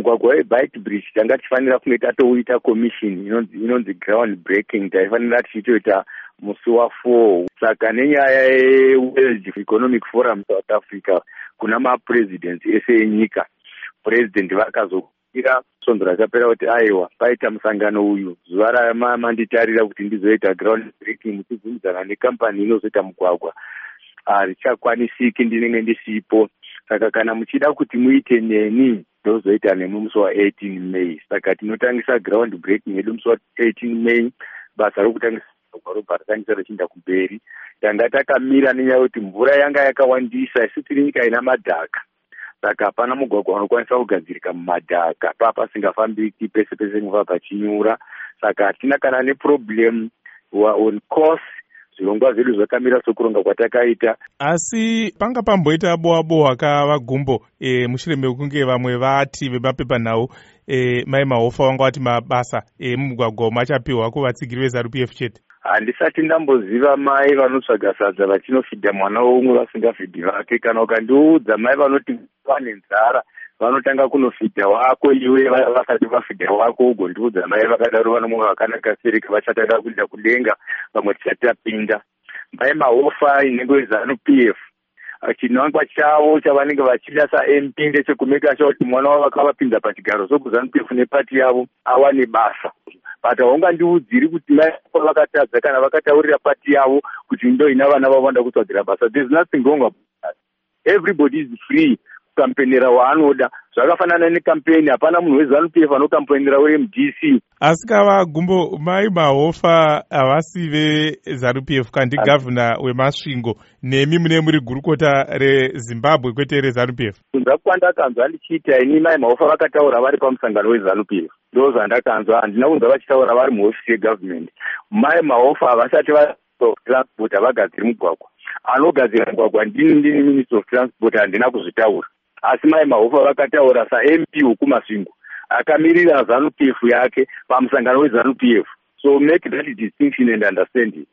mugwagwa weBike Bridge tanga tifanira kunge tatouita commission inonzi ground breaking, taifanira tichitoita musi wa4. Saka nenyaya yeWorld Economic Forum South Africa kuna mapresidents ese enyika, president vakazokira sonzo rakapera kuti aiwa paita musangano uyu zuva ramanditarira kuti ndizoita ground breaking muchibvumidzana nekampani inozoita mugwagwa richakwanisiki ndinenge ndisipo. Saka kana muchida kuti muite neni ndozoita nemusi wa18 May. Saka tinotangisa ground breaking yedu musi wa18 May. Basa rokutangisa robva ratangisa richienda kumberi. Tanga takamira nenyaya kuti mvura yanga yakawandisa, isu tiri nyika ina madhaka. Saka hapana mugwagwa unokwanisa kugadzirika mumadhaka, pasingafambiki pese pese nguva pachinyura. Saka hatina kana neproblem on course, zvirongwa zvedu zvakamira sokuronga kwatakaita. Asi panga pamboita bowa kavagumbo mushure mekunge vamwe vati vemapepanhau mai Mahofa wanga wati mabasa mumugwagwa machapiwa kuvatsigiri veZANU-PF chete. Handisati ndamboziva mai vanotsvaga sadza vachinofidha mwana womwe vasingafidhi vake. Kana ukandiudza mai vanoti vane nzara vanotanga kunofidha wako iwe vasati vafidha wako, ugondiudza mai vakadaro vanomwe vakanaka sereka vachatanga kuenda kudenga, vamwe tisati tapinda. Mai Mahofa inenge weZANU-PF chinangwa chavo chavanenge vachida saMP ndechekumeka sure kuti mwana wavo vakavapinza pachigaro sokuZANU-PF nepati yavo awane basa. But haungandiudziri kuti mai vakatadza kana vakataurira pati yavo kuti ndo ina vana vavo vanoda kutsvagira basa. There is nothing wrong about that. Everybody is free kukampenera waanoda. Zvakafanana nekampeni, hapana munhu weZANU-PF anokampenera weMDC. Asi kavagumbo mai Mahofa havasi veZANU-PF kandi gavhuna weMasvingo, nemi mune muri gurukota reZimbabwe kwete reZANU-PF. Kunza kwandakanzwa ndichiita ini mai Mahofa vakataura vari pamusangano weZANU-PF. Ndo zvandakanzwa, handina kunzwa vachitaura vari muhofisi yegovernment. Mai Mahofa havasati transport havagadziri mugwagwa. Anogadzira mugwagwa ndini minister of transport, handina kuzvitaura. Asi mai Mahofa vakataura saMP wekuMasvingo akamirira ZANU-PF yake pamusangano weZANU-PF. So make that distinction and understand it.